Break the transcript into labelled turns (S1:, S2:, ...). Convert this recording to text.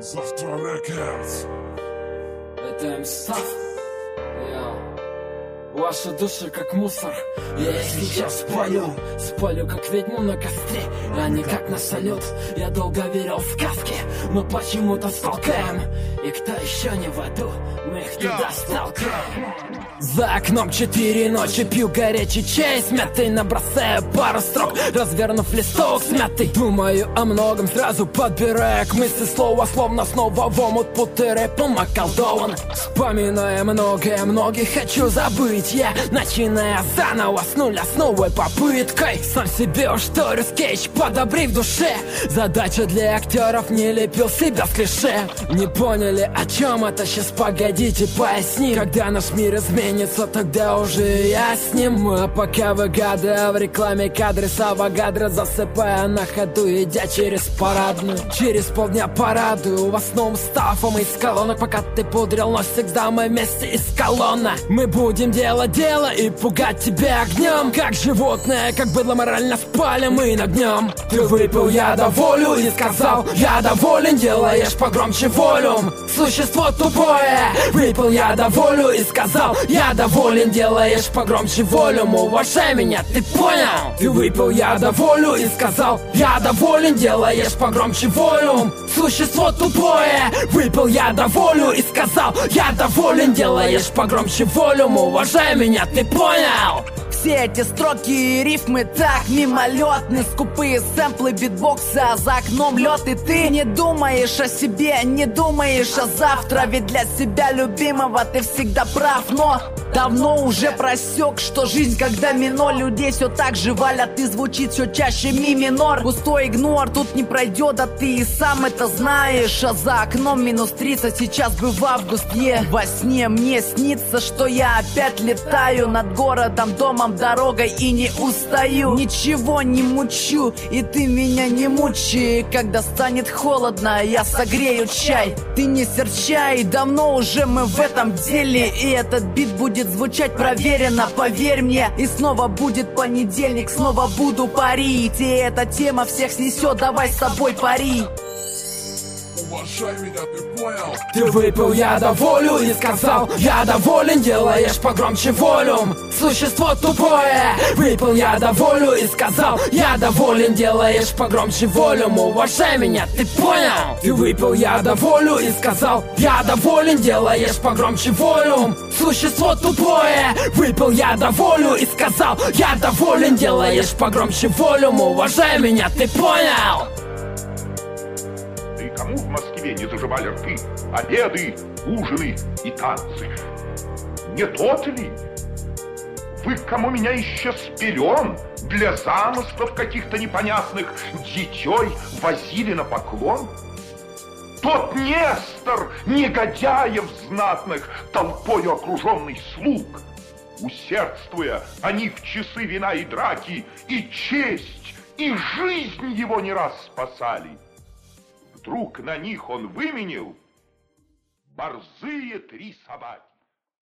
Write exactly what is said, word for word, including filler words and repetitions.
S1: Завтра Рекордс.
S2: Это М-Став. Я... Ваши души как мусор. Я их сейчас спалю. Спалю как ведьму на костре, а не как на салют. Я долго верил в сказки, но почему-то сталкаем. И кто еще не в аду, мы их туда сталкиваем. За окном четыре ночи, пью горячий чай, смятый, набросаю пару строк, развернув листок смятый. Думаю о многом, сразу подбирая к мысли слова, словно снова в омут путы рэпом околдован. Вспоминая многое, многих хочу забыть я, начиная заново с нуля, с новой попыткой. Сам себе уж торю скетч, подобри в душе. Задача для актеров, не лепил себя с клише. Не поняли, о чем это, сейчас погодите, поясни. Когда наш мир изменится, тогда уже я с ним. А пока выгадывая в рекламе кадры Савагадра, засыпая на ходу, идя через парадную. Через полдня парадую, в основном стафом из колонок. Пока ты пудрил носик, да мы вместе из колонна. Мы будем делать дело и пугать тебя огнем. Как животное, как быдло морально спалим мы нагнем. Ты выпил, я доволю, и сказал, я доволен. Делаешь погромче волюм, существо тупое. Выпил, я доволю, и сказал, я доволен. Делаешь погромче волюм, уважай меня, ты понял? Ты выпил, я доволю, и сказал, я доволен. Делаешь погромче волюм, существо тупое. Выпил, я доволю, и сказал, я доволен. Делаешь погромче волюм, уважай меня, ты понял?
S3: Все эти строки и рифмы так мимолетны, скупые сэмплы битбокса, а за окном лед. И ты не думаешь о себе, не думаешь о завтра, ведь для себя любимого ты всегда прав. Но давно уже просек, что жизнь когда мино, людей все так же валят и звучит все чаще ми минор. Пустой игнор тут не пройдет, а ты и сам это знаешь. А за окном минус тридцать, сейчас бы в август, е. Во сне мне снится, что я опять летаю над городом, домом, дорогой и не устаю. Ничего не мучу, и ты меня не мучай. Когда станет холодно, я согрею чай. Ты не серчай, давно уже мы в этом деле, и этот бит будет звучать проверенно, поверь мне. И снова будет понедельник, снова буду парить, и эта тема всех снесет, давай с тобой пари.
S1: Уважай меня, ты понял?
S2: Ты выпил, я доволю, и сказал, я доволен. Делаешь погромче волюм, существо тупое. Выпил, я доволю, и сказал, я доволен. Делаешь погромче волюм, уважай меня, ты понял? Ты выпил, я доволю, и сказал, я доволен. Делаешь погромче волюм, существо тупое. Выпил, я доволю, и сказал, я доволен. Делаешь погромче волюм, уважай меня, ты понял?
S4: Кому в Москве не заживали рты обеды, ужины и танцы? Не тот ли? Вы кому меня еще с пелен для замыслов каких-то непонятных детей возили на поклон? Тот Нестор, негодяев знатных, толпою окруженный слуг. Усердствуя, они в часы вина и драки и честь, и жизнь его не раз спасали. Вдруг на них он выменил борзые три собаки.